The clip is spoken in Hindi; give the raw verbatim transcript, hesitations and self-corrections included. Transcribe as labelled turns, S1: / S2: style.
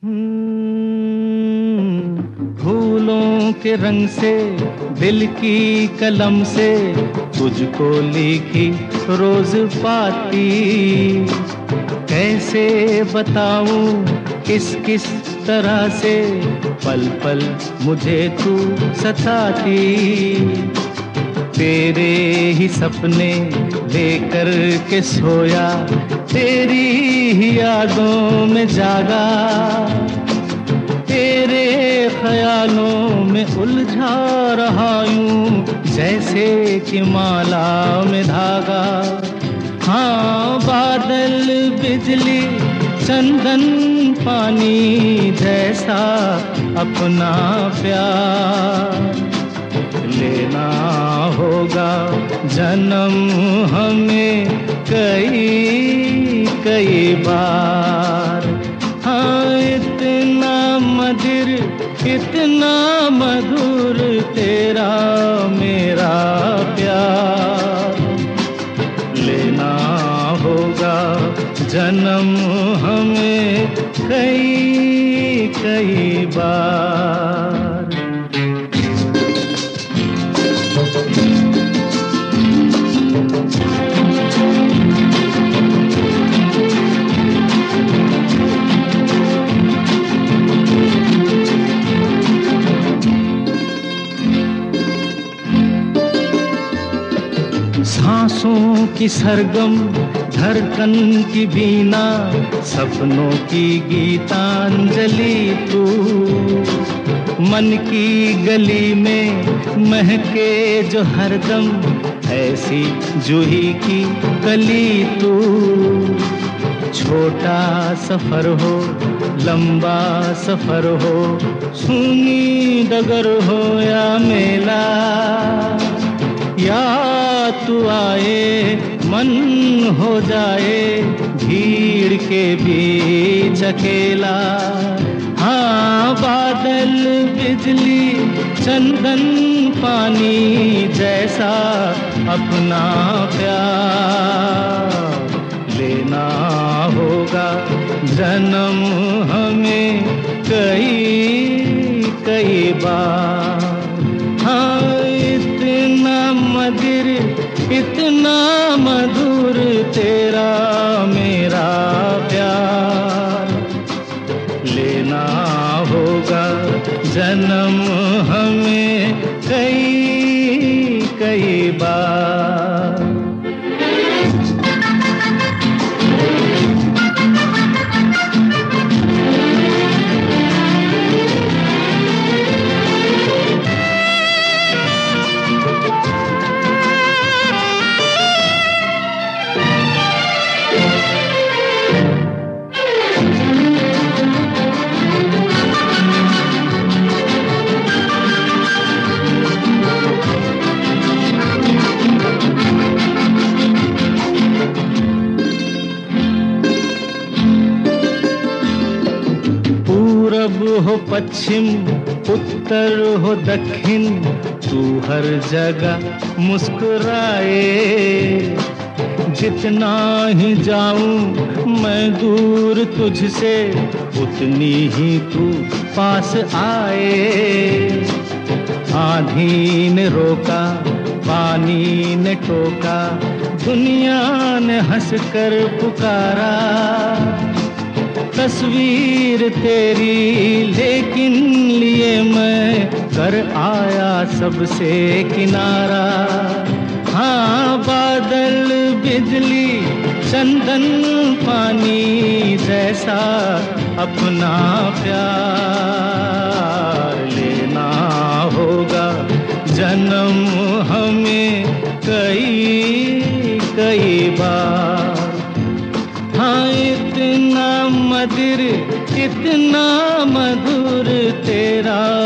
S1: हम्म, फूलों के रंग से दिल की कलम से तुझको लिखी रोज पाती, कैसे बताऊं किस किस तरह से पल पल मुझे तू सताती। तेरे ही सपने लेकर के सोया, तेरी ही यादों में जागा, तेरे ख्यालों में उलझा रहा यूं जैसे कि माला में धागा। हाँ, बादल बिजली चंदन पानी जैसा अपना प्यार लेना होगा जन्म हमें कई कई बार। हाँ, इतना मधुर इतना मधुर तेरा मेरा प्यार लेना होगा जन्म हमें कई कई बार। सांसों की सरगम धड़कन की बीना, सपनों की गीतांजलि तू, मन की गली में महके जो हरदम ऐसी जूही की कली तू। छोटा सफर हो लंबा सफर हो, सूनी डगर हो या मेला, या तू आए मन हो जाए भीड़ के बीच अकेला। हाँ, बादल बिजली चंदन पानी जैसा अपना प्यार लेना होगा जन्म हमें कई कई बार। हाँ, इतना मधुर इतना मधुर तेरा मेरा प्यार लेना होगा जन्म हमें कई कई बार। हो पश्चिम उत्तर हो दक्षिण, तू हर जगह मुस्कुराए। जितना ही जाऊं मैं दूर तुझसे, उतनी ही तू पास आए। आंधी ने रोका पानी ने टोका, दुनिया ने हंसकर पुकारा। तस्वीर तेरी लेकिन लिए मैं कर आया सबसे किनारा। हाँ, बादल बिजली चंदन पानी जैसा अपना प्यार लेना होगा जन्म हमें कई कई बार। हाँ, इतना मधुर इतना मधुर तेरा